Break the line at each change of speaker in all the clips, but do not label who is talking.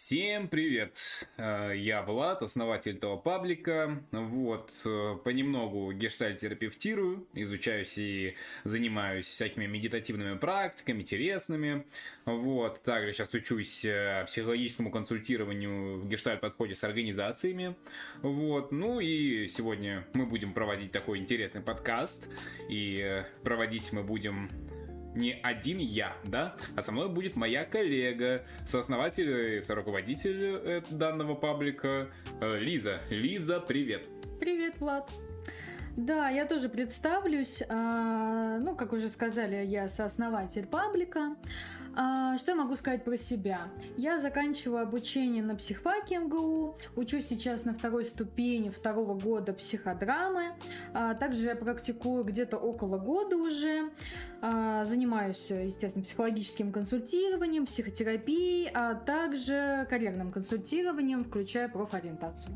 Всем привет! Я Влад, основатель этого паблика. Понемногу гештальт-терапевтирую, изучаюсь и занимаюсь всякими медитативными практиками, интересными. Также сейчас учусь психологическому консультированию в гештальт-подходе с организациями. И сегодня мы будем проводить такой интересный подкаст. И проводить мы будем... не один я, да? А со мной будет моя коллега, сооснователь и соруководитель данного паблика Лиза. Лиза, привет!
Привет, Влад! Да, я тоже представлюсь. Как уже сказали, я сооснователь паблика. Что я могу сказать про себя? Я заканчиваю обучение на психфаке МГУ, учусь сейчас на второй ступени второго года психодрамы. Также я практикую где-то около года уже. Занимаюсь, естественно, психологическим консультированием, психотерапией, а также карьерным консультированием, включая профориентацию.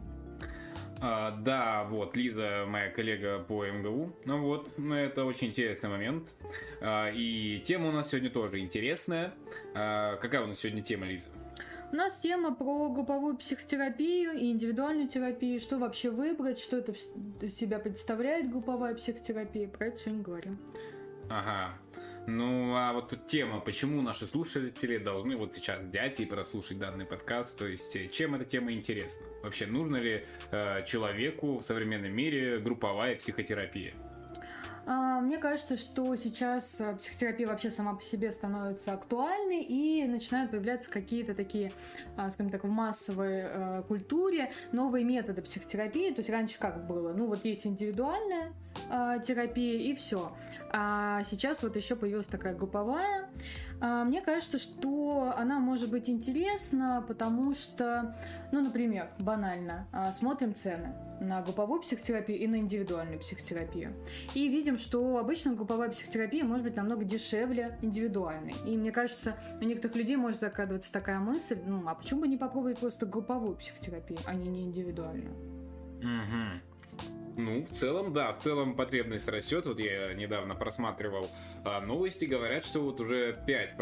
Лиза моя коллега по МГУ. Это очень интересный момент. И тема у нас сегодня тоже интересная. Какая у нас сегодня тема, Лиза?
У нас тема про групповую психотерапию и индивидуальную терапию. Что вообще выбрать, что это из себя представляет групповая психотерапия. Про это сегодня говорим.
Ага. Тут тема, почему наши слушатели должны вот сейчас взять и прослушать данный подкаст, то есть чем эта тема интересна? Вообще, нужно ли человеку в современном мире групповая психотерапия?
Мне кажется, что сейчас психотерапия вообще сама по себе становится актуальной и начинают появляться какие-то такие, скажем так, в массовой культуре новые методы психотерапии. То есть раньше как было? Есть индивидуальная терапия и все. А сейчас еще появилась такая групповая. Мне кажется, что она может быть интересна, потому что, например, банально, смотрим цены на групповую психотерапию и на индивидуальную психотерапию. И видим, что обычно групповая психотерапия может быть намного дешевле индивидуальной. И мне кажется, у некоторых людей может закрадываться такая мысль, а почему бы не попробовать просто групповую психотерапию, а не индивидуальную?
В целом потребность растет. Я недавно просматривал новости, говорят, что уже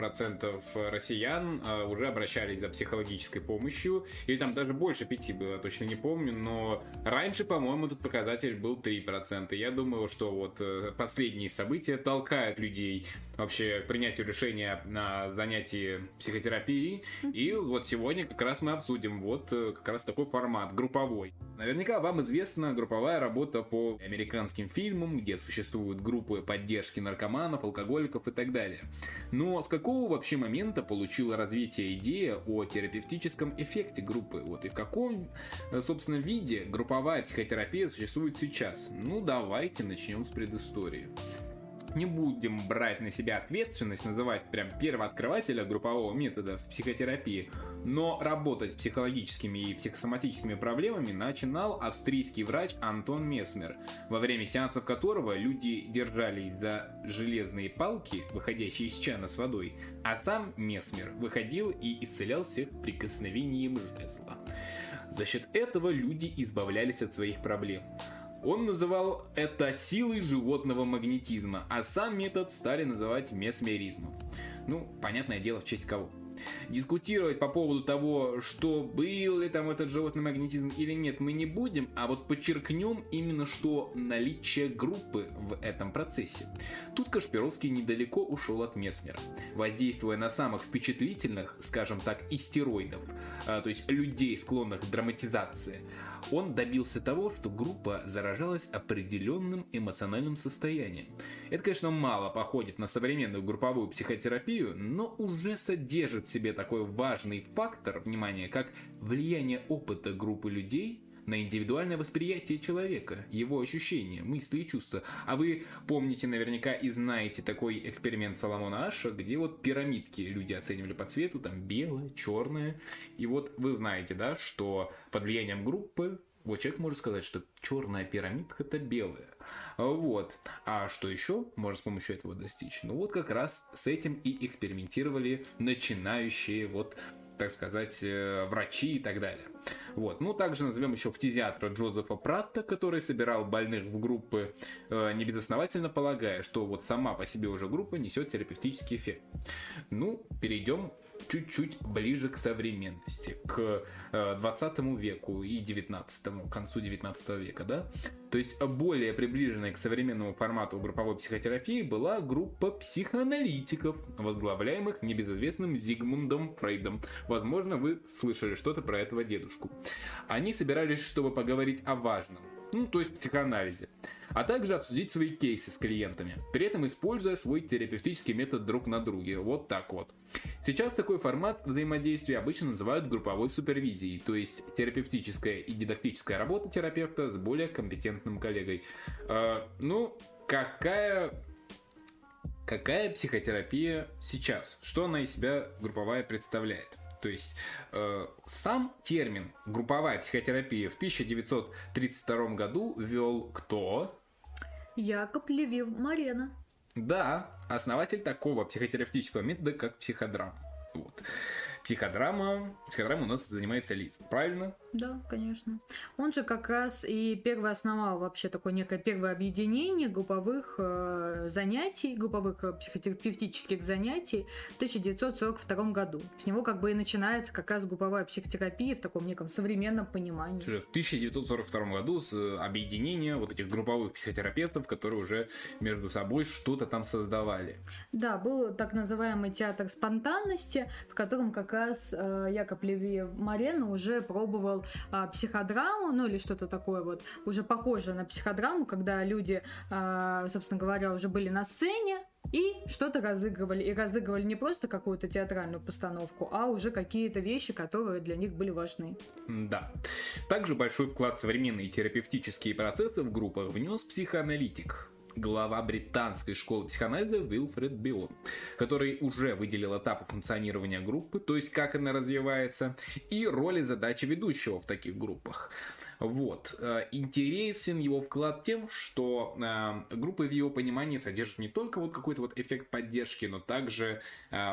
5% россиян уже обращались за психологической помощью, или там даже больше 5 было, точно не помню, но раньше, по-моему, этот показатель был 3%. Я думаю, что последние события толкают людей вообще к принятию решения на занятии психотерапией, и сегодня как раз мы обсудим как раз такой формат, групповой. Наверняка вам известна групповая работа по американским фильмам, где существуют группы поддержки наркоманов, алкоголиков и так далее. Но с какого вообще момента получила развитие идея о терапевтическом эффекте группы? И в каком, собственно, виде групповая психотерапия существует сейчас? Давайте начнем с предыстории. Не будем брать на себя ответственность, называть прям первооткрывателя группового метода в психотерапии, но работать с психологическими и психосоматическими проблемами начинал австрийский врач Антон Месмер, во время сеансов которого люди держались за железные палки, выходящие из чана с водой, а сам Месмер выходил и исцелял всех прикосновением жезла. За счет этого люди избавлялись от своих проблем. Он называл это силой животного магнетизма, а сам метод стали называть месмеризмом. Понятное дело, в честь кого. Дискутировать по поводу того, что был ли там этот животный магнетизм или нет, мы не будем, а подчеркнем именно, что наличие группы в этом процессе. Тут Кашпировский недалеко ушел от Месмера, воздействуя на самых впечатлительных, скажем так, истероидов, то есть людей, склонных к драматизации. Он добился того, что группа заражалась определенным эмоциональным состоянием. Это, конечно, мало походит на современную групповую психотерапию, но уже содержит в себе такой важный фактор, внимание, как влияние опыта группы людей на индивидуальное восприятие человека, его ощущения, мысли и чувства. А вы помните наверняка и знаете такой эксперимент Соломона Аша, где пирамидки люди оценивали по цвету, там белое, черное. И вы знаете, да, что под влиянием группы человек может сказать, что черная пирамидка это белая. А что еще можно с помощью этого достичь? Как раз с этим и экспериментировали начинающие так сказать, врачи и так далее. Также назовем еще фтизиатра Джозефа Пратта, который собирал больных в группы, небезосновательно полагая, что сама по себе уже группа несет терапевтический эффект. Перейдем чуть-чуть ближе к современности, к 20 веку и 19-му, к концу 19 века, да? То есть более приближенной к современному формату групповой психотерапии была группа психоаналитиков, возглавляемых небезызвестным Зигмундом Фрейдом. Возможно, вы слышали что-то про этого дедушку. Они собирались, чтобы поговорить о важном, то есть психоанализе, а также обсудить свои кейсы с клиентами, при этом используя свой терапевтический метод друг на друге. Вот так вот. Сейчас такой формат взаимодействия обычно называют групповой супервизией, то есть терапевтическая и дидактическая работа терапевта с более компетентным коллегой. Какая психотерапия сейчас? Что она из себя групповая представляет? То есть сам термин групповая психотерапия в 1932 году ввел кто?
Якоб Левин Морено.
Да, основатель такого психотерапевтического метода, как психодрама. Вот. Психодрама у нас занимается Лиз, правильно?
Да, конечно. Он же как раз и первый основал вообще такое некое первое объединение групповых занятий, групповых психотерапевтических занятий в 1942 году. С него как бы и начинается как раз групповая психотерапия в таком неком современном понимании.
В 1942 году с объединения вот этих групповых психотерапевтов, которые уже между собой что-то там создавали.
Да, был так называемый театр спонтанности, в котором как раз Якоб Левин Морено уже пробовал психодраму, или что-то такое вот, уже похожее на психодраму, когда люди, собственно говоря, уже были на сцене и что-то разыгрывали. И разыгрывали не просто какую-то театральную постановку, а уже какие-то вещи, которые для них были важны.
Да. Также большой вклад в современные терапевтические процессы в группах внес психоаналитик, глава британской школы психоанализа Уилфред Бион, который уже выделил этапы функционирования группы, то есть как она развивается, и роли и задачи ведущего в таких группах. Вот. Интересен его вклад тем, что группы в его понимании содержат не только вот какой-то вот эффект поддержки, но также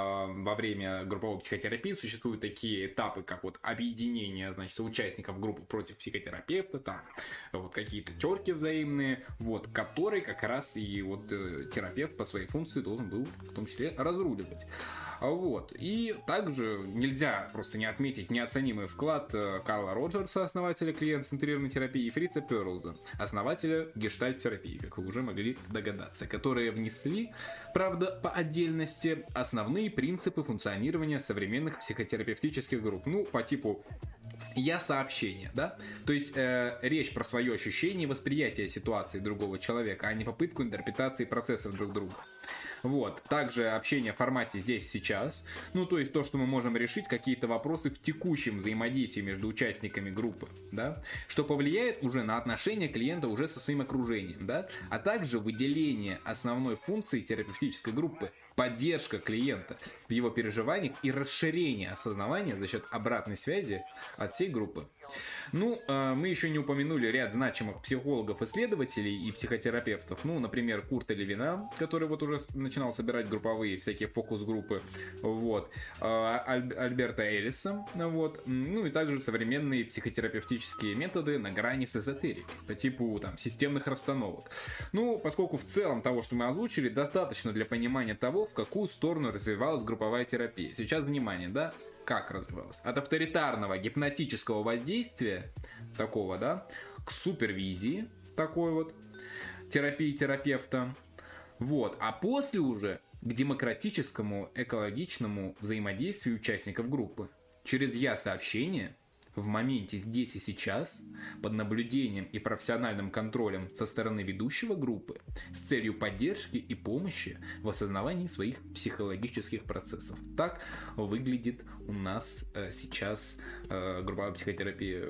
во время групповой психотерапии существуют такие этапы, как вот объединение, значит, участников группы против психотерапевта, там вот какие-то терки взаимные, вот, которые как раз и вот терапевт по своей функции должен был в том числе разруливать. Вот. И также нельзя просто не отметить неоценимый вклад Карла Роджерса, основателя клиент-центрированной терапии, и Фрица Перлза, основателя гештальт-терапии, как вы уже могли догадаться, которые внесли, правда, по отдельности основные принципы функционирования современных психотерапевтических групп. По типу я-сообщение, да? То есть речь про свое ощущение и восприятие ситуации другого человека, а не попытку интерпретации процессов друг друга. Вот. Также общение в формате здесь-сейчас. То есть то, что мы можем решить какие-то вопросы в текущем взаимодействии между участниками группы, да? Что повлияет уже на отношения клиента уже со своим окружением, да? А также выделение основной функции терапевтической группы – поддержка клиента в его переживаниях и расширение осознавания за счет обратной связи от всей группы. Мы еще не упомянули ряд значимых психологов-исследователей и психотерапевтов. Например, Курта Левина, который вот уже начинал собирать групповые всякие фокус-группы. Вот. Альберта Эллиса. Вот. И также современные психотерапевтические методы на грани с эзотерикой, по типу системных расстановок. Поскольку в целом того, что мы озвучили, достаточно для понимания того, в какую сторону развивалась групповая терапия. Сейчас внимание, да? Как развивалась? От авторитарного гипнотического воздействия такого, да, к супервизии такой вот терапии терапевта. Вот. А после уже к демократическому, экологичному взаимодействию участников группы. Через я-сообщение в моменте здесь и сейчас, под наблюдением и профессиональным контролем со стороны ведущего группы, с целью поддержки и помощи в осознавании своих психологических процессов. Так выглядит у нас сейчас групповая психотерапия.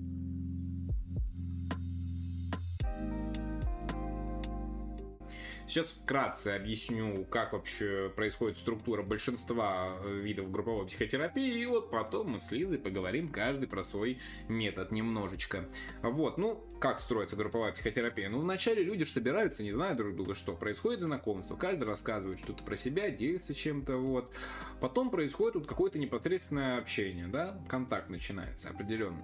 Сейчас вкратце объясню, как вообще происходит структура большинства видов групповой психотерапии, и вот потом мы с Лизой поговорим каждый про свой метод немножечко. Вот, как строится групповая психотерапия? Вначале люди же собираются, не зная друг друга, что происходит знакомство, каждый рассказывает что-то про себя, делится чем-то, вот. Потом происходит вот какое-то непосредственное общение, да, контакт начинается определенный.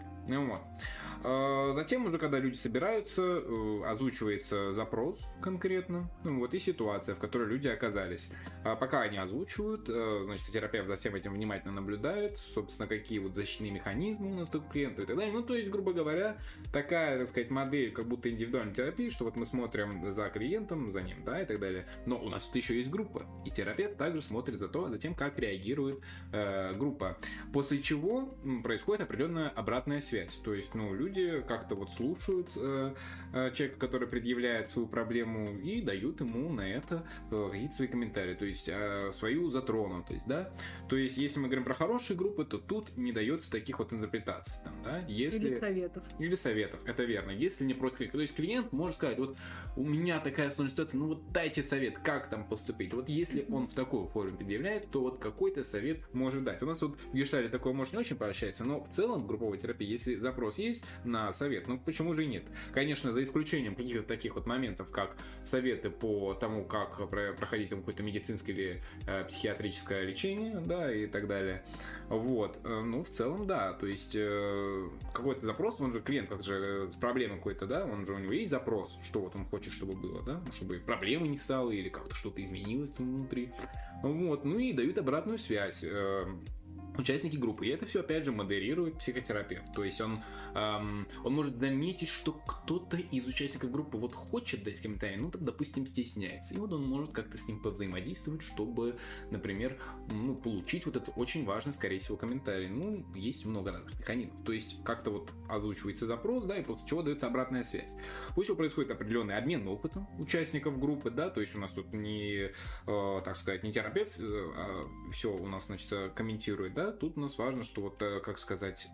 Вот. Затем уже, когда люди собираются, озвучивается запрос конкретно, допустим, вот и ситуация, в которой люди оказались. Пока они озвучивают, значит, терапевт за всем этим внимательно наблюдает, собственно, какие вот защитные механизмы у нас тут клиента и так далее. Ну, то есть, грубо говоря, такая, так сказать, модель как будто индивидуальной терапии, что вот мы смотрим за клиентом, за ним, да, и так далее. Но у нас тут еще есть группа, и терапевт также смотрит за тем, как реагирует группа. После чего происходит определенная обратная связь. То есть, ну, люди как-то вот слушают человека, который предъявляет свою проблему, и дают ему на это какие-то свои комментарии, то есть свою затронутость, да. То есть, если мы говорим про хорошие группы, то тут не дается таких вот интерпретаций, там, да. Если...
Или советов.
Или советов, это верно. Если не просто... То есть, клиент может сказать, вот у меня такая сложная ситуация, ну вот дайте совет, как там поступить. Вот если он в такой форме предъявляет, то вот какой-то совет может дать. У нас вот в Гештальте такое может не очень поощряется, но в целом в групповой терапии, если запрос есть на совет, ну почему же и нет? Конечно, за исключением каких-то таких вот моментов, как советы по тому, как проходить там какое-то медицинское или психиатрическое лечение, да, и так далее. Вот. Ну, в целом, да. То есть какой-то запрос, он же клиент, как же с проблемой какой-то, да, он же у него есть запрос, что вот он хочет, чтобы было, да, чтобы проблемы не стало или как-то что-то изменилось внутри. Вот. Ну и дают обратную связь участники группы. И это все, опять же, модерирует психотерапевт. То есть он может заметить, что кто-то из участников группы вот хочет дать комментарий, ну, так, допустим, стесняется. И вот он может как-то с ним повзаимодействовать, чтобы, например, ну, получить вот этот очень важный, скорее всего, комментарий. Ну, есть много разных механизмов. То есть как-то вот озвучивается запрос, да, и после чего дается обратная связь. После чего происходит определенный обмен опытом участников группы, да, то есть у нас тут не, так сказать, не терапевт, все у нас, значит, комментирует, да, тут у нас важно, что вот, как сказать,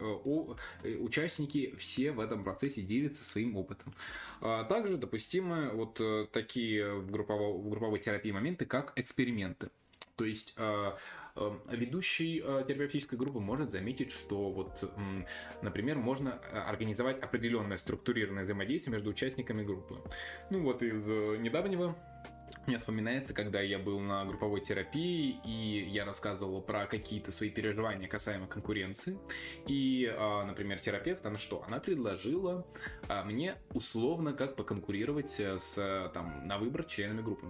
участники все в этом процессе делятся своим опытом. Также допустимы вот такие в групповой терапии моменты, как эксперименты. То есть ведущий терапевтической группы может заметить, что вот, например, можно организовать определенное структурированное взаимодействие между участниками группы. Ну вот из недавнего мне вспоминается, когда я был на групповой терапии, и я рассказывал про какие-то свои переживания касаемо конкуренции. И, например, терапевт, она что? Она предложила мне условно как поконкурировать там, на выбор членами группы.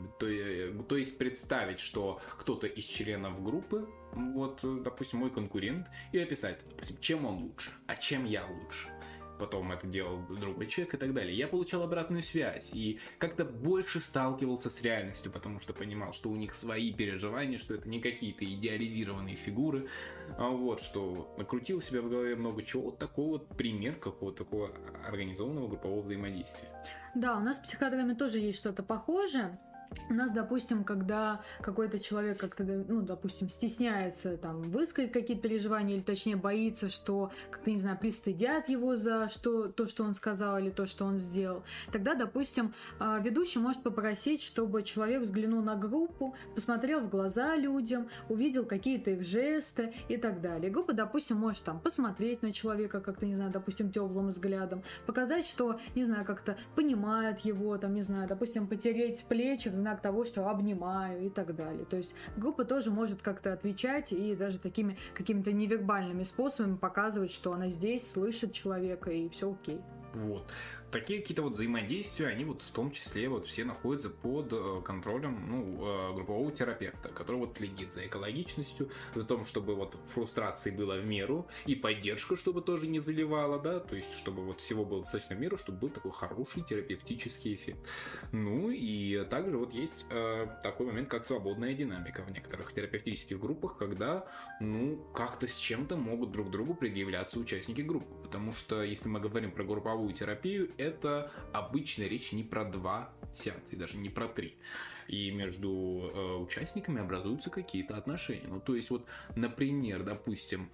То есть представить, что кто-то из членов группы, вот, допустим, мой конкурент, и описать, допустим, чем он лучше, а чем я лучше. Потом это делал другой человек и так далее. Я получал обратную связь и как-то больше сталкивался с реальностью, потому что понимал, что у них свои переживания, что это не какие-то идеализированные фигуры, вот, что накрутил в себя в голове много чего. Вот такой вот пример какого-то такого организованного группового взаимодействия.
Да, у нас в психодраме тоже есть что-то похожее. У нас, допустим, когда какой-то человек как-то, ну, допустим, стесняется там высказать какие-то переживания, или точнее боится, что, как-то, не знаю, пристыдят его за то, что он сказал, или то, что он сделал, тогда, допустим, ведущий может попросить, чтобы человек взглянул на группу, посмотрел в глаза людям, увидел какие-то их жесты и так далее. И группа, допустим, может там посмотреть на человека как-то, не знаю, допустим, теплым взглядом, показать, что, не знаю, как-то понимает его, там, не знаю, допустим, потереть плечи в знак того, что обнимаю и так далее. То есть группа тоже может как-то отвечать и даже такими какими-то невербальными способами показывать, что она здесь, слышит человека и все окей.
Вот. Такие какие-то вот взаимодействия, они вот в том числе вот все находятся под контролем группового терапевта, который вот следит за экологичностью, за том, чтобы вот фрустрации было в меру, и поддержка, чтобы тоже не заливала, да, то есть чтобы вот всего было достаточно в меру, чтобы был такой хороший терапевтический эффект. Ну и также вот есть такой момент, как свободная динамика в некоторых терапевтических группах, когда, ну, как-то с чем-то могут друг другу предъявляться участники группы, потому что если мы говорим про групповую терапию, это обычно речь не про 2 сеанса, и даже не про 3. И между участниками образуются какие-то отношения. Ну, то есть, вот, например, допустим,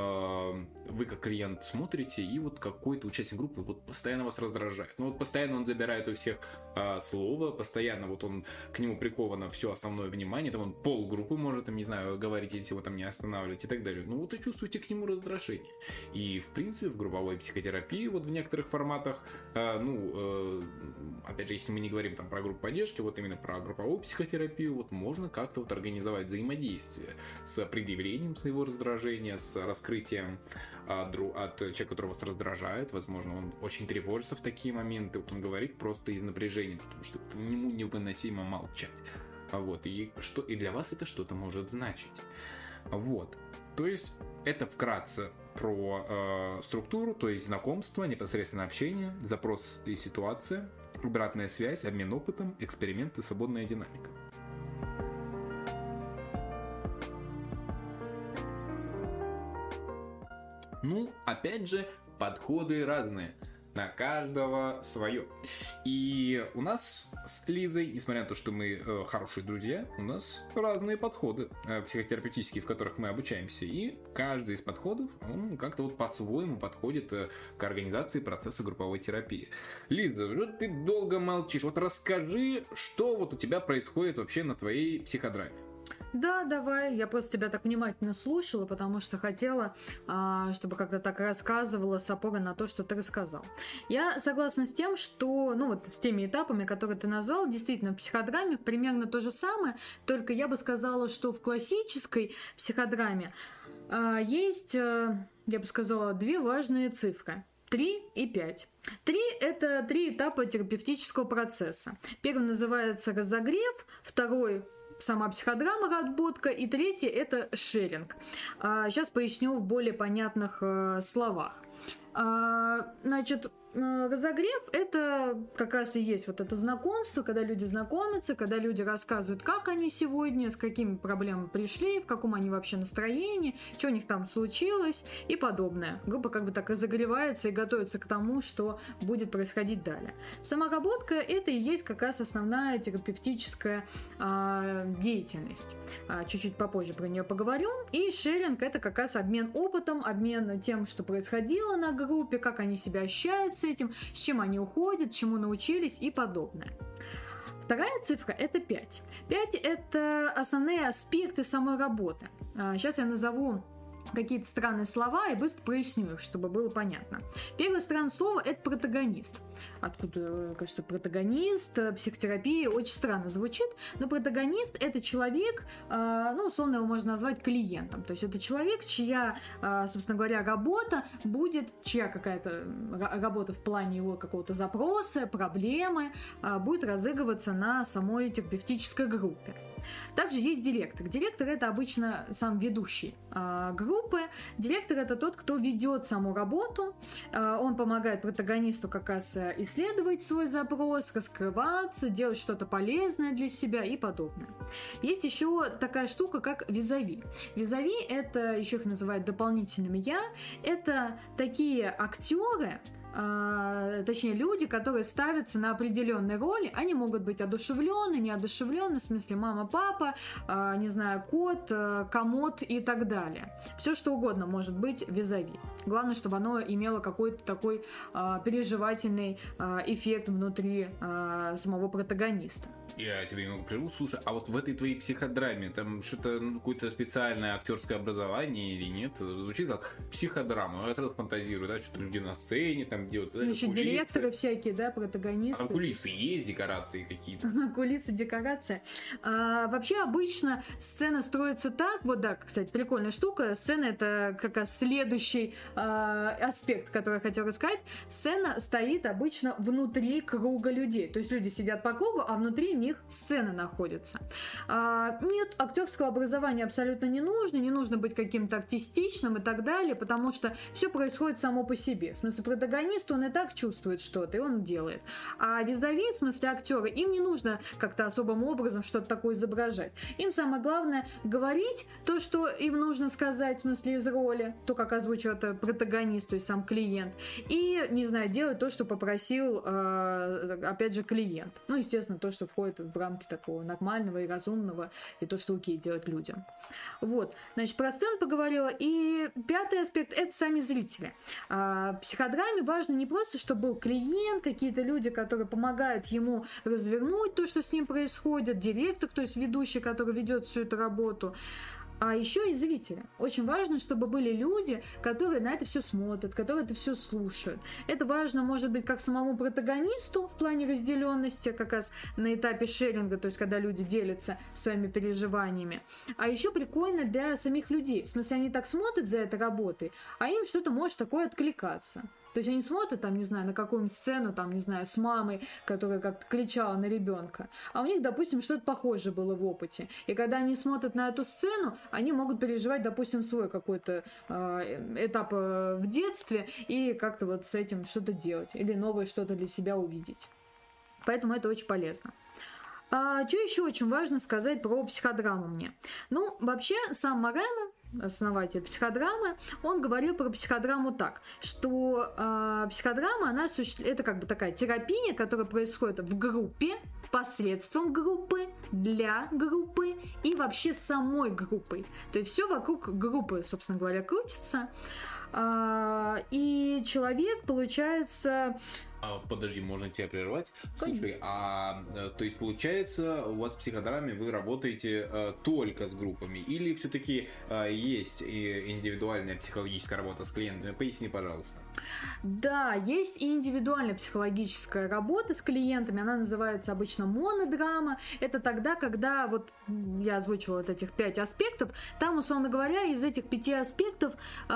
вы как клиент смотрите, и вот какой-то участник группы вот постоянно вас раздражает. Ну, вот постоянно он забирает у всех слово, постоянно вот он к нему приковано все основное внимание, там он полгруппы может, там, не знаю, говорить, если его там не останавливать и так далее. Ну, вот и чувствуете к нему раздражение. И, в принципе, в групповой психотерапии, вот в некоторых форматах, опять же, если мы не говорим там про группу поддержки, вот именно про групповую психотерапию, вот можно как-то вот организовать взаимодействие с предъявлением своего раздражения, с раскрытием от человека, который вас раздражает. Возможно, он очень тревожится в такие моменты. Вот он говорит просто из напряжения, потому что ему невыносимо молчать. Вот. И для вас это что-то может значить. Вот. То есть это вкратце про структуру, то есть знакомство, непосредственное общение, запрос и ситуация, обратная связь, обмен опытом, эксперимент и свободная динамика. Ну, опять же, подходы разные. На каждого свое. И у нас с Лизой, несмотря на то, что мы хорошие друзья, у нас разные подходы психотерапевтические, в которых мы обучаемся. И каждый из подходов, он как-то вот по-своему подходит к организации процесса групповой терапии. Лиза, ты долго молчишь. Вот расскажи, что вот у тебя происходит вообще на твоей психодраме.
Да, давай. Я просто тебя так внимательно слушала, потому что хотела, чтобы как-то так рассказывала с опорой на то, что ты рассказал. Я согласна с тем, что, ну вот с теми этапами, которые ты назвал, действительно в психодраме примерно то же самое, только я бы сказала, что в классической психодраме есть, я бы сказала, две важные цифры. 3 и 5. 3 – это 3 этапа терапевтического процесса. Первый называется разогрев, второй – сама психодрама, отработка, и третий – это шеринг. Сейчас поясню в более понятных словах. Значит, разогрев – это как раз и есть вот это знакомство, когда люди знакомятся, когда люди рассказывают, как они сегодня, с какими проблемами пришли, в каком они вообще настроении, что у них там случилось и подобное. Группа как бы так разогревается и готовится к тому, что будет происходить далее. Самоработка – это и есть как раз основная терапевтическая деятельность. Чуть-чуть попозже про нее поговорю. И шеринг – это как раз обмен опытом, обмен тем, что происходило на группе, как они себя ощущают с этим, с чем они уходят, чему научились и подобное. Вторая цифра – это 5. 5 – это основные аспекты самой работы. Сейчас я назову какие-то странные слова и быстро проясню их, чтобы было понятно. Первое странное слово – это протагонист. Откуда, кажется, протагонист, психотерапия очень странно звучит, но протагонист – это человек, ну, условно его можно назвать клиентом. То есть это человек, чья, собственно говоря, работа будет, чья какая-то работа в плане его какого-то запроса, проблемы будет разыгрываться на самой терапевтической группе. Также есть директор. Директор – это обычно сам ведущий группы. Директор – это тот, кто ведет саму работу. Он помогает протагонисту как раз исследовать свой запрос, раскрываться, делать что-то полезное для себя и подобное. Есть еще такая штука, как визави. Визави – это, еще их называют дополнительными «я». Это такие актеры, точнее люди, которые ставятся на определенные роли. Они могут быть одушевлены, неодушевлены, в смысле мама, папа, не знаю, кот, комод и так далее. Все что угодно может быть визави. Главное, чтобы оно имело какой-то такой переживательный эффект внутри самого протагониста.
Я тебе немного прерву. Слушай, а вот в этой твоей психодраме там что-то, какое-то специальное актерское образование или нет? Звучит как психодрама. Я сразу фантазирую, да, что-то люди на сцене там делают.
Еще кулисы. Директоры всякие, да, протагонисты.
А кулисы есть, декорации какие-то?
Кулисы, декорация. Вообще обычно сцена строится так, вот да, кстати, прикольная штука. Сцена — это как раз следующий аспект, который я хотела рассказать. Сцена стоит обычно внутри круга людей. То есть люди сидят по кругу, а внутри них сцена находится. Нет, актерского образования абсолютно не нужно быть каким-то артистичным и так далее, потому что все происходит само по себе. В смысле, протагонист, он и так чувствует что-то, и он делает. А визави, в смысле актеры, им не нужно как-то особым образом что-то такое изображать. Им самое главное говорить то, что им нужно сказать, в смысле из роли, то, как озвучивает протагонист, то есть сам клиент, и, не знаю, делать то, что попросил, опять же, клиент. Ну, естественно, то, что входит в рамки такого нормального и разумного, и то, что окей делать людям. Вот, значит, про сцену поговорила. И пятый аспект – это сами зрители. В психодраме важно не просто, чтобы был клиент, какие-то люди, которые помогают ему развернуть то, что с ним происходит, директор, то есть ведущий, который ведет всю эту работу. а еще и зрители. Очень важно, чтобы были люди, которые на это все смотрят, которые это все слушают. Это важно, может быть, как самому протагонисту в плане разделенности, как раз на этапе шеринга, то есть когда люди делятся своими переживаниями. А еще прикольно для самих людей. В смысле, они так смотрят за этой работой, а им что-то может такое откликаться. То есть они смотрят, там, не знаю, на какую-нибудь сцену, там, не знаю, с мамой, которая как-то кричала на ребенка, а у них, допустим, что-то похожее было в опыте. И когда они смотрят на эту сцену, они могут переживать, допустим, свой какой-то этап в детстве и как-то вот с этим что-то делать или новое что-то для себя увидеть. Поэтому это очень полезно. Что еще очень важно сказать про психодраму мне? Ну, вообще, сам Морено, основатель психодрамы, он говорил про психодраму так, что психодрама, это как бы такая терапия, которая происходит в группе, посредством группы, для группы и вообще самой группой. То есть все вокруг группы, собственно говоря, крутится. И человек, получается...
Подожди, можно тебя прервать?
Конечно.
Слушай, то есть получается, у вас в психодраме вы работаете только с группами, или все-таки есть и индивидуальная психологическая работа с клиентами? Поясни, пожалуйста.
Да, есть и индивидуальная психологическая работа с клиентами, она называется обычно монодрама. Это тогда, когда вот я озвучила вот этих 5 аспектов, там, условно говоря, из этих 5 аспектов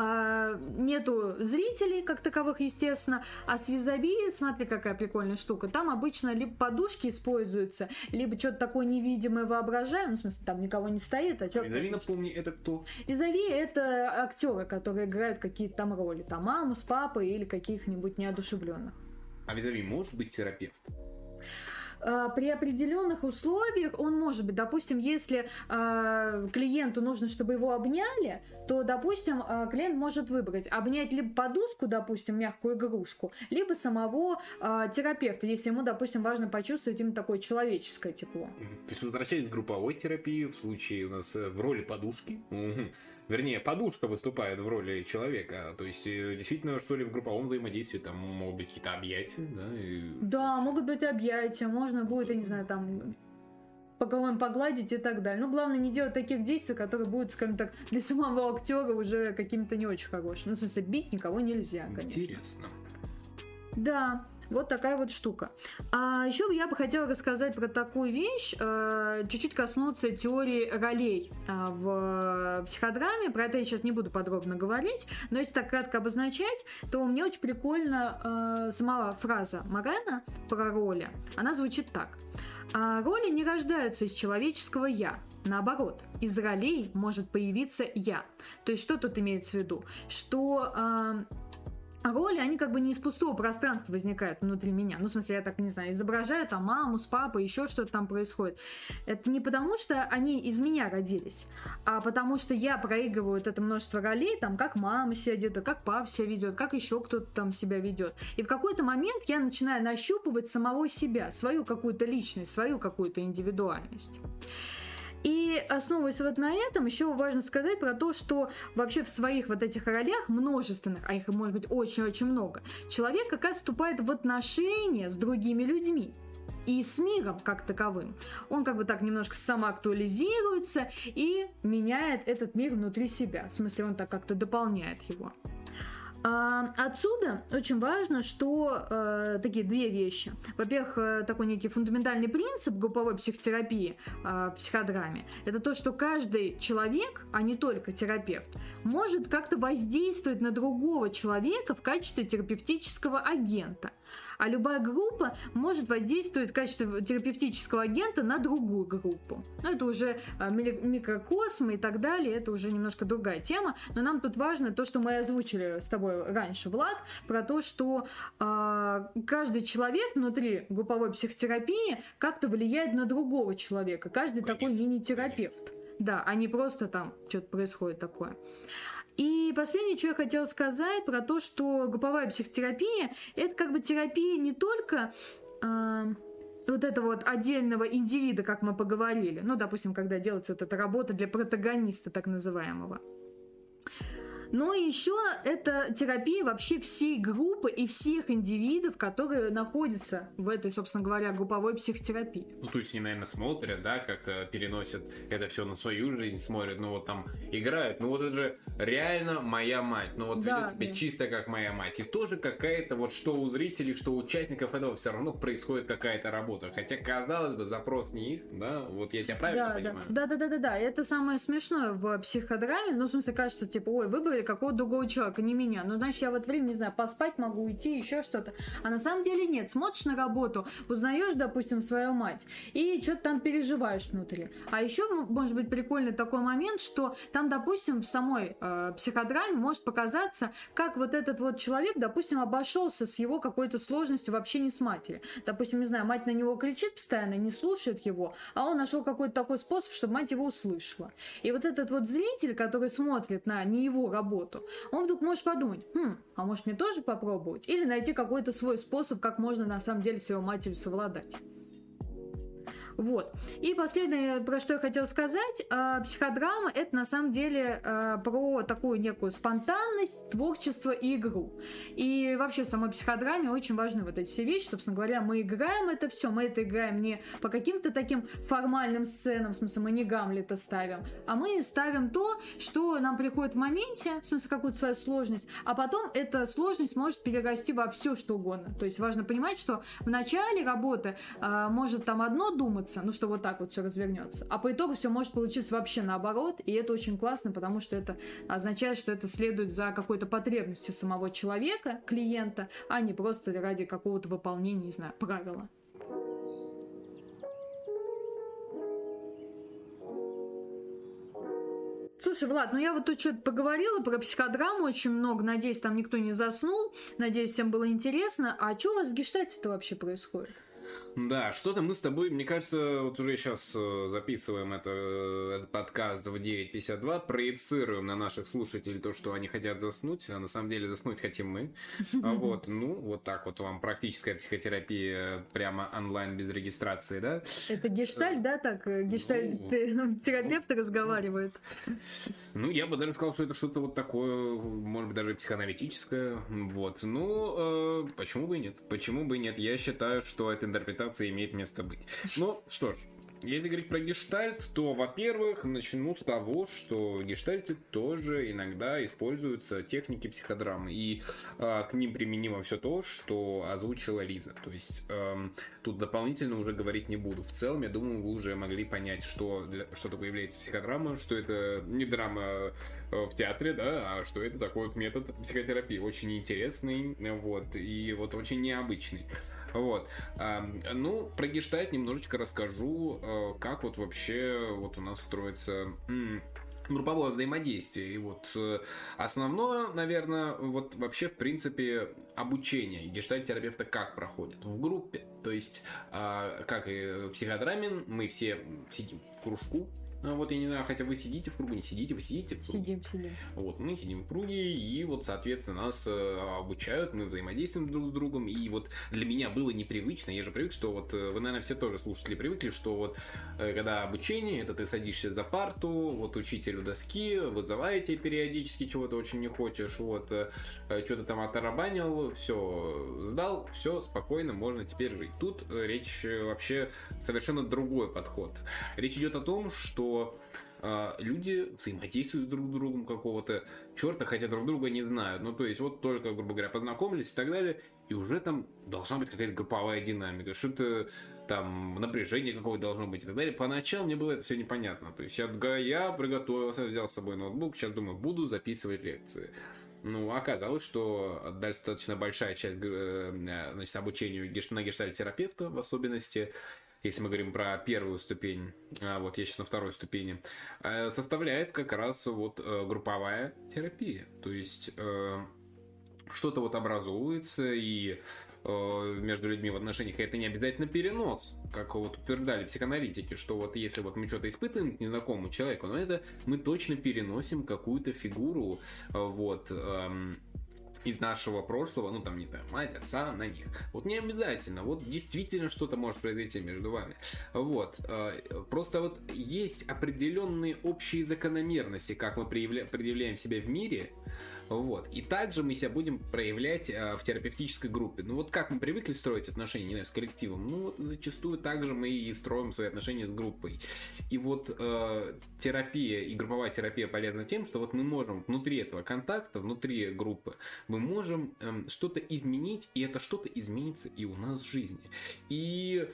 нету зрителей как таковых, естественно, а с визави, смотри, какая прикольная штука, там обычно либо подушки используются, либо что-то такое невидимое воображаемое, ну, в смысле, там никого не стоит, а человек...
Визави, напомни, это кто?
Визави — это актеры, которые играют какие-то там роли, там маму с папой или каких-нибудь неодушевленных.
А визави может быть терапевт?
При определенных условиях он может быть, допустим, если клиенту нужно, чтобы его обняли, то, допустим, клиент может выбрать обнять либо подушку, допустим, мягкую игрушку, либо самого терапевта, если ему, допустим, важно почувствовать именно такое человеческое тепло.
То есть возвращаясь к групповой терапии, в случае у нас в роли подушки, вернее, подушка выступает в роли человека. То есть, действительно, что ли, в групповом взаимодействии там могут быть какие-то объятия, да?
Да, могут быть объятия, можно будет, я не знаю, там по кого-нибудь погладить и так далее. Но главное не делать таких действий, которые будут, скажем так, для самого актера уже каким-то не очень хорошим. Ну, в смысле, бить никого нельзя, конечно.
Интересно.
Да. Вот такая вот штука. А еще я бы хотела рассказать про такую вещь, чуть-чуть коснуться теории ролей в психодраме. Про это я сейчас не буду подробно говорить, но если так кратко обозначать, то мне очень прикольно сама фраза Морено про роли. Она звучит так. Роли не рождаются из человеческого «я». Наоборот, из ролей может появиться «я». То есть что тут имеется в виду? Что... роли, они как бы не из пустого пространства возникают внутри меня. Ну, в смысле, я так, не знаю, изображаю там маму с папой, еще что-то там происходит. Это не потому, что они из меня родились, а потому что я проигрываю это множество ролей, там, как мама себя ведет, как папа себя ведет, как еще кто-то там себя ведет. И в какой-то момент я начинаю нащупывать самого себя, свою какую-то личность, свою какую-то индивидуальность. И основываясь вот на этом, еще важно сказать про то, что вообще в своих вот этих ролях множественных, а их может быть очень-очень много, человек как раз вступает в отношения с другими людьми и с миром как таковым. Он как бы так немножко самоактуализируется и меняет этот мир внутри себя. В смысле, он так как-то дополняет его. Отсюда очень важно, что такие две вещи. Во-первых, такой некий фундаментальный принцип групповой психотерапии в психодраме. Это то, что каждый человек, а не только терапевт, может как-то воздействовать на другого человека в качестве терапевтического агента. А любая группа может воздействовать в качестве терапевтического агента на другую группу. Ну, это уже микрокосмы и так далее, это уже немножко другая тема. Но нам тут важно то, что мы озвучили с тобой раньше, Влад, про то, что каждый человек внутри групповой психотерапии как-то влияет на другого человека. Каждый такой мини-терапевт. Да, а не просто там что-то происходит такое. И последнее, что я хотела сказать, про то, что групповая психотерапия – это как бы терапия не только вот этого вот отдельного индивида, как мы поговорили, ну, допустим, когда делается вот эта работа для протагониста так называемого. Но еще это терапия вообще всей группы и всех индивидов, которые находятся в этой, собственно говоря, групповой психотерапии.
Ну, то есть они, наверное, смотрят, да, как-то переносят это все на свою жизнь, смотрят, ну, вот там играют. Ну, вот это же реально моя мать. Ну, вот ведет себя чисто как моя мать. И тоже какая-то вот что у зрителей, что у участников этого все равно происходит какая-то работа. Хотя, казалось бы, запрос не их, да? Вот я тебя правильно понимаю?
Да. Это самое смешное в психодраме. Ну, в смысле, кажется, типа, ой, выбрали какого-то другого человека, не меня. Ну, значит, я в это время, не знаю, поспать могу, уйти, еще что-то. А на самом деле нет. Смотришь на работу, узнаешь, допустим, свою мать, и что-то там переживаешь внутри. А еще, может быть, прикольный такой момент, что там, допустим, в самой психодраме может показаться, как вот этот вот человек, допустим, обошелся с его какой-то сложностью в общении с матерью. Допустим, не знаю, мать на него кричит постоянно, не слушает его, а он нашел какой-то такой способ, чтобы мать его услышала. И вот этот вот зритель, который смотрит на не его работу, он вдруг может подумать, а может мне тоже попробовать? Или найти какой-то свой способ, как можно на самом деле с его матерью совладать. Вот. И последнее, про что я хотела сказать, психодрама — это на самом деле про такую некую спонтанность, творчество и игру. И вообще в самой психодраме очень важны вот эти все вещи. Собственно говоря, мы играем это все, мы это играем не по каким-то таким формальным сценам, в смысле, мы не Гамлета ставим, а мы ставим то, что нам приходит в моменте, в смысле, какую-то свою сложность, а потом эта сложность может перерасти во все, что угодно. То есть важно понимать, что в начале работы может там одно думать, ну что вот так вот все развернется. А по итогу все может получиться вообще наоборот, и это очень классно, потому что это означает, что это следует за какой-то потребностью самого человека, клиента, а не просто ради какого-то выполнения, не знаю, правила. Слушай, Влад, ну я вот тут что-то поговорила про психодраму очень много, надеюсь, там никто не заснул, надеюсь, всем было интересно. А что у вас в гештальте-то вообще происходит?
Да, что-то мы с тобой, мне кажется, вот уже сейчас записываем этот подкаст в 9:52, проецируем на наших слушателей то, что они хотят заснуть, а на самом деле заснуть хотим мы. Вот, ну, вот так вот вам практическая психотерапия прямо онлайн без регистрации, да?
Это гештальт, да, так? Гештальт-терапевты разговаривают.
Ну, я бы даже сказал, что это что-то вот такое, может быть, даже психоаналитическое. Вот, ну, почему бы и нет? Почему бы и нет? Я считаю, что эта интерпретация имеет место быть. Ну, что ж, если говорить про гештальт, то, во-первых, начну с того, что в гештальте тоже иногда используются техники психодрамы, и к ним применимо все то, что озвучила Лиза. То есть тут дополнительно уже говорить не буду. В целом, я думаю, вы уже могли понять, что такое является психодрама, что это не драма в театре, да, а что это такой вот метод психотерапии, очень интересный, вот, и вот очень необычный. Вот. Ну, про гештальт немножечко расскажу, как вот вообще вот у нас строится групповое взаимодействие. И вот основное, наверное, вот вообще, в принципе, обучение гештальт-терапевта как проходит? В группе. То есть, как и в психодраме, мы все сидим в кружку. Вот я не знаю, хотя вы сидите в кругу, не сидите, вы сидите в круге.
Сидим.
Вот, мы сидим в круге, и вот, соответственно, нас обучают, мы взаимодействуем друг с другом, и вот для меня было непривычно, я же привык, что вот, вы, наверное, все тоже слушатели привыкли, что вот, когда обучение, это ты садишься за парту, вот учитель у доски, вызываете периодически, чего-то очень не хочешь, вот, что-то там оторабанил, все, сдал, все, спокойно, можно теперь жить. Тут речь вообще совершенно другой подход. Речь идет о том, что люди взаимодействуют друг с другом какого-то черта, хотя друг друга не знают. Ну, то есть, вот только, грубо говоря, познакомились и так далее, и уже там должна быть какая-то групповая динамика, что-то там напряжение какое-то должно быть и так далее. Поначалу мне было это все непонятно. То есть, я приготовился, взял с собой ноутбук, сейчас думаю, буду записывать лекции. Ну, оказалось, что достаточно большая часть, значит, обучения на гештальт-терапевта, в особенности, если мы говорим про первую ступень, вот я сейчас на второй ступени, составляет как раз вот групповая терапия. То есть что-то вот образуется, и между людьми в отношениях, это не обязательно перенос, как вот утверждали психоаналитики, что вот если вот мы что-то испытываем к незнакомому человеку, но это мы точно переносим какую-то фигуру, вот, из нашего прошлого, ну там, не знаю, мать, отца, на них. Вот не обязательно, вот действительно что-то может произойти между вами. Вот. Просто вот есть определенные общие закономерности, как мы предъявляем себя в мире. Вот. И также мы себя будем проявлять в терапевтической группе. Ну вот как мы привыкли строить отношения, не знаю, с коллективом, ну вот зачастую также мы и строим свои отношения с группой. И вот терапия и групповая терапия полезна тем, что вот мы можем внутри этого контакта, внутри группы, мы можем что-то изменить, и это что-то изменится и у нас в жизни. И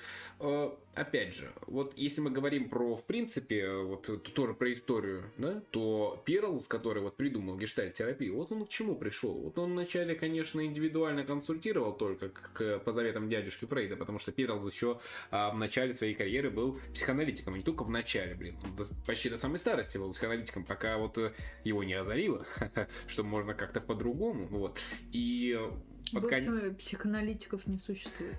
опять же, вот если мы говорим про, в принципе, вот тоже про историю, да, то Перлс, который вот придумал гештальт-терапию, вот он к чему пришел? Вот он вначале, конечно, индивидуально консультировал только по заветам дядюшки Фрейда, потому что Перлс еще в начале своей карьеры был психоаналитиком, и не только в начале, он почти до самой старости был психоаналитиком, пока вот его не озарило, что можно как-то по-другому, вот. И
больше психоаналитиков не существует.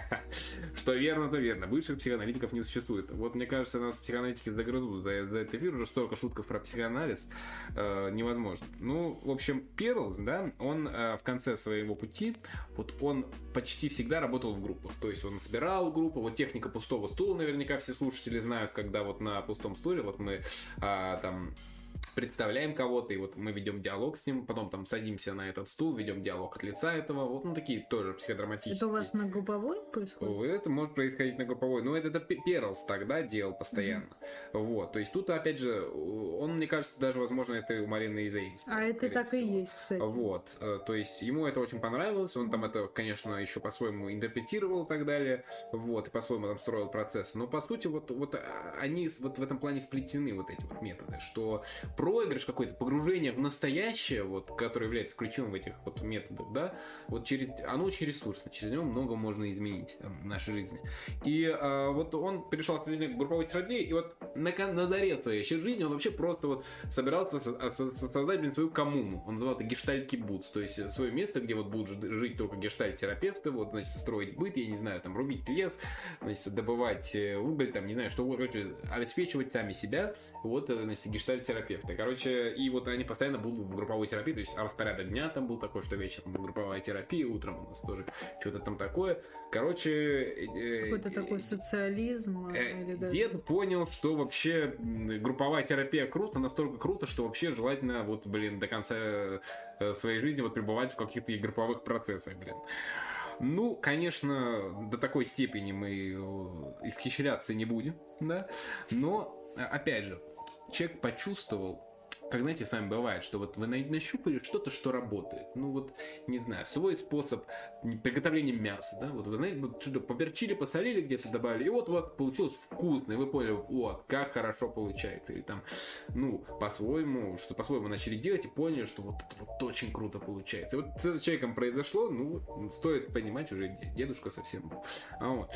Что верно, то верно. Бывших психоаналитиков не существует. Вот мне кажется, нас психоаналитики загрызут за этот эфир. Уже столько шутков про психоанализ невозможно. Ну, в общем, Перлс, да, он в конце своего пути, вот он почти всегда работал в группах. То есть он собирал группу. Вот техника пустого стула, наверняка все слушатели знают, когда вот на пустом стуле вот мы там представляем кого-то, и вот мы ведем диалог с ним, потом там садимся на этот стул, ведем диалог от лица этого, вот, ну, такие тоже психодраматические.
Это у вас на групповой происходит?
Это может происходить на групповой, но это Перлс тогда делал постоянно. Вот, то есть тут, опять же, он, мне кажется, даже, возможно, это у Марины заимствовал.
А это так всего. И есть, кстати.
Вот, то есть ему это очень понравилось, он там это, конечно, еще по-своему интерпретировал и так далее, вот, и по-своему там строил процесс, но, по сути, вот они вот в этом плане сплетены, вот эти вот методы, что проигрыш какой-то, погружение в настоящее, вот, которое является ключевым в этих вот методах, да, вот оно очень ресурсно, через него много можно изменить в нашей жизни. И вот он перешел к групповой терапии, и вот на заре своей жизни он вообще просто вот собирался создать, свою коммуну. Он называл это гештальт-кибуц, то есть свое место, где вот будут жить только гештальт-терапевты, вот, значит, строить быт, я не знаю, там, рубить лес, значит, добывать уголь, там, не знаю, что, короче, обеспечивать сами себя, вот, значит, гештальт-терапевты. Короче, и вот они постоянно будут в групповой терапии, то есть распорядок дня там был такой, что вечером групповая терапия, утром у нас тоже что-то там такое. Короче...
Какой-то такой социализм.
Дед понял, что вообще групповая терапия круто, настолько круто, что вообще желательно вот, до конца своей жизни вот пребывать в каких-то групповых процессах, Ну, конечно, до такой степени мы исхищряться не будем, да, но, опять же, человек почувствовал, как, знаете, с вами бывает, что вот вы нащупали что-то, что работает. Ну вот, не знаю, свой способ приготовления мяса, да, вот вы знаете, вот что-то поперчили, посолили где-то, добавили, и вот у вас получилось вкусно, и вы поняли, вот, как хорошо получается. Или там, ну, по-своему начали делать и поняли, что вот это вот очень круто получается. И вот с этим человеком произошло, ну, стоит понимать, уже дедушка совсем был. Вот.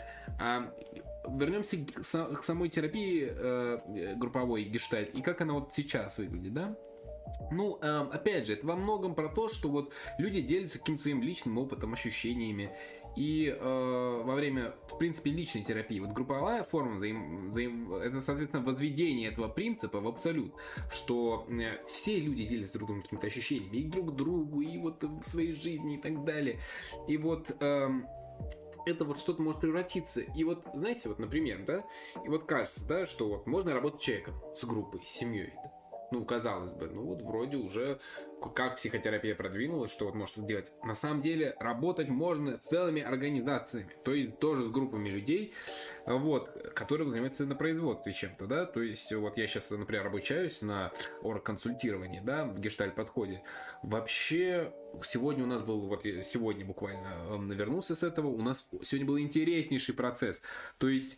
Вернемся к самой терапии групповой гештальт и как она вот сейчас выглядит, да? Ну, опять же, это во многом про то, что вот люди делятся каким-то своим личным опытом, ощущениями. И во время, в принципе, личной терапии, вот групповая форма, это, соответственно, возведение этого принципа в абсолют, что все люди делятся друг другом какими-то ощущениями, и друг к другу, и вот в своей жизни, и так далее. И вот... это вот что-то может превратиться. И вот, знаете, вот, например, да, и вот кажется, да, что вот можно работать с человеком, с группой, с семьей, да? Ну, казалось бы, ну вот вроде уже как психотерапия продвинулась, что вот может делать. На самом деле работать можно с целыми организациями, то есть тоже с группами людей, вот, которые занимаются на производстве чем-то, да, то есть вот я сейчас, например, обучаюсь на оргконсультировании, да, в гештальт-подходе. Вообще, сегодня у нас был, вот сегодня буквально вернулся с этого, у нас сегодня был интереснейший процесс, то есть...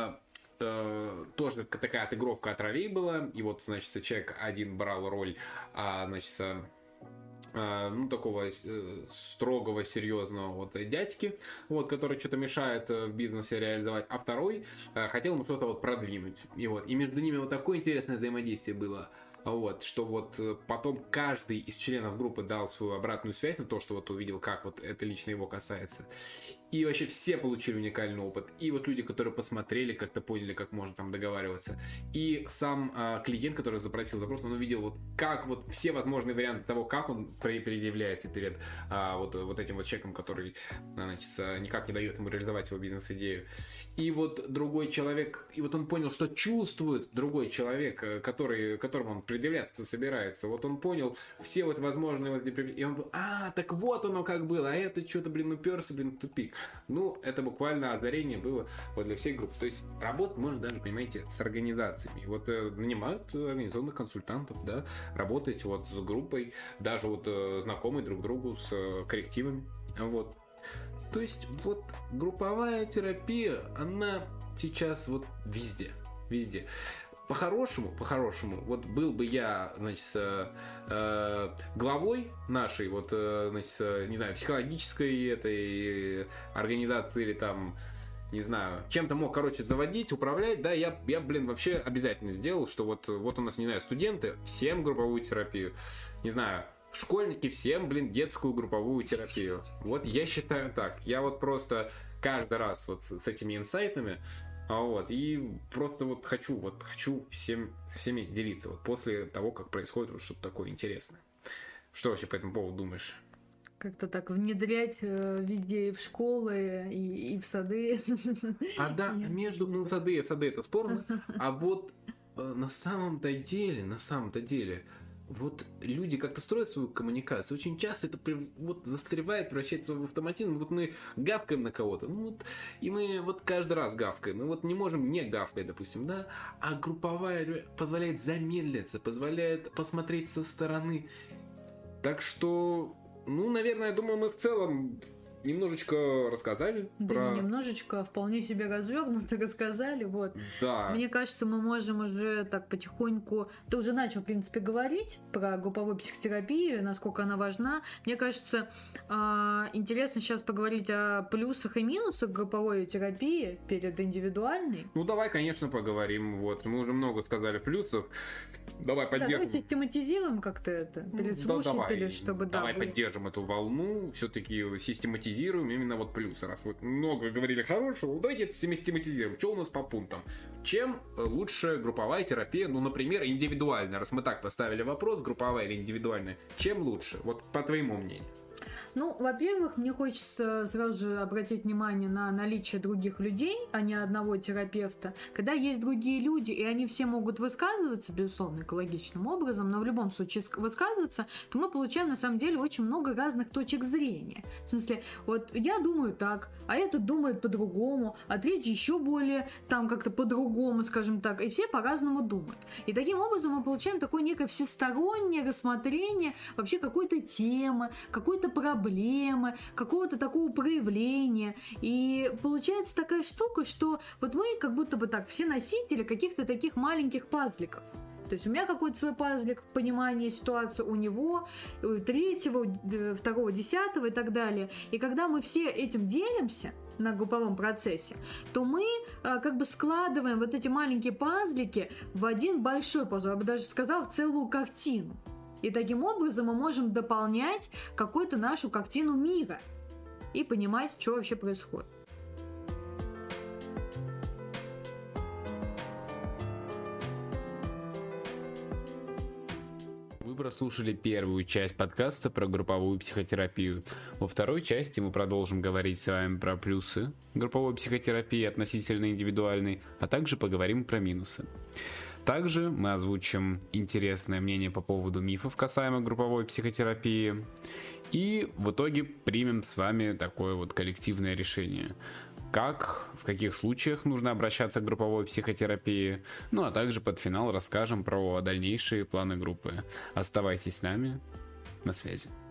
тоже такая отыгровка от ролей была, и вот, значит, человек один брал роль, значит, ну, такого строгого, серьезного вот дядьки, вот, который что-то мешает в бизнесе реализовать, а второй хотел ему что-то вот продвинуть, и вот, и между ними вот такое интересное взаимодействие было. вот, что вот потом каждый из членов группы дал свою обратную связь на то, что вот увидел, как вот это лично его касается. И вообще все получили уникальный опыт. И вот люди, которые посмотрели, как-то поняли, как можно там договариваться. И сам клиент, который запросил запрос, он увидел вот как вот все возможные варианты того, как он предъявляется перед вот этим вот человеком, который, значит, никак не дает ему реализовать его бизнес-идею. И вот другой человек, и вот он понял, что чувствует другой человек, которому он предъявляться собирается. Вот он понял все вот возможные вот эти... И он был, так вот оно как было, а это что-то, уперся, в тупик. Ну, это буквально озарение было вот для всей группы. То есть работать можно даже, понимаете, с организациями. Вот нанимают организационных консультантов, да, работать вот с группой, даже вот знакомые друг другу с коррективами. Вот. То есть вот групповая терапия, она сейчас вот везде. По-хорошему, вот был бы я, значит, главой нашей, вот, значит, не знаю, психологической этой организации или там, не знаю, чем-то мог, заводить, управлять, да, я вообще обязательно сделал, что вот у нас, не знаю, студенты, всем групповую терапию, не знаю, школьники, всем, детскую групповую терапию. Вот я считаю так, я вот просто каждый раз вот с этими инсайтами, вот, и просто вот хочу со всеми делиться вот после того, как происходит вот что-то такое интересное. Что вообще по этому поводу думаешь?
Как-то так внедрять везде, и в школы, и в сады.
Да, в сады это спорно, а вот на самом-то деле, вот люди как-то строят свою коммуникацию. Очень часто это вот застревает, превращается в автоматизм. Вот мы гавкаем на кого-то, и мы вот каждый раз гавкаем. Мы вот не можем не гавкать, допустим, да. А групповая позволяет замедлиться, позволяет посмотреть со стороны. Так что, наверное, я думаю, мы в целом немножечко рассказали.
Да, немножечко, вполне себе развернуто рассказали. Вот.
Да.
Мне кажется, мы можем уже так потихоньку... Ты уже начал, в принципе, говорить про групповую психотерапию, насколько она важна. Мне кажется, интересно сейчас поговорить о плюсах и минусах групповой терапии перед индивидуальной.
Давай, конечно, поговорим. Вот. Мы уже много сказали плюсов. Давай поддержим.
Давай систематизируем как-то это перед слушателями, чтобы...
Давай поддержим эту волну, все-таки систематизируем именно вот плюсы. Раз мы много говорили хорошего, давайте это систематизируем. Что у нас по пунктам? Чем лучше групповая терапия? Например, индивидуальная. Раз мы так поставили вопрос, групповая или индивидуальная, чем лучше? Вот по твоему мнению.
Во-первых, мне хочется сразу же обратить внимание на наличие других людей, а не одного терапевта. Когда есть другие люди, и они все могут высказываться, безусловно, экологичным образом, но в любом случае высказываться, то мы получаем, на самом деле, очень много разных точек зрения. В смысле, вот я думаю так, а этот думает по-другому, а третий еще более там как-то по-другому, скажем так, и все по-разному думают. И таким образом мы получаем такое некое всестороннее рассмотрение вообще какой-то темы, какой-то проблемы, какого-то такого проявления. И получается такая штука, что вот мы как будто бы так все носители каких-то таких маленьких пазликов. То есть у меня какой-то свой пазлик, понимание ситуации, у него, у третьего, у второго, десятого и так далее. И когда мы все этим делимся на групповом процессе, то мы как бы складываем вот эти маленькие пазлики в один большой пазл, я бы даже сказала, в целую картину. И таким образом мы можем дополнять какую-то нашу картину мира и понимать, что вообще происходит.
Вы прослушали первую часть подкаста про групповую психотерапию. Во второй части мы продолжим говорить с вами про плюсы групповой психотерапии относительно индивидуальной, а также поговорим про минусы. Также мы озвучим интересное мнение по поводу мифов касаемо групповой психотерапии и в итоге примем с вами такое вот коллективное решение. В каких случаях нужно обращаться к групповой психотерапии, а также под финал расскажем про дальнейшие планы группы. Оставайтесь с нами, на связи.